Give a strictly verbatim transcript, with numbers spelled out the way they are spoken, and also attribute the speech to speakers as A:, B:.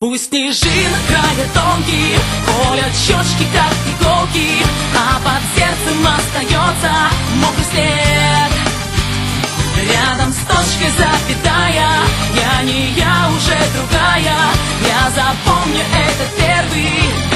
A: Пусть снежинок края тонкий, колят щечки, как иголки, а под сердцем остается мокрый след. Рядом с точкой запятая, я не я, уже другая. Я запомню этот первый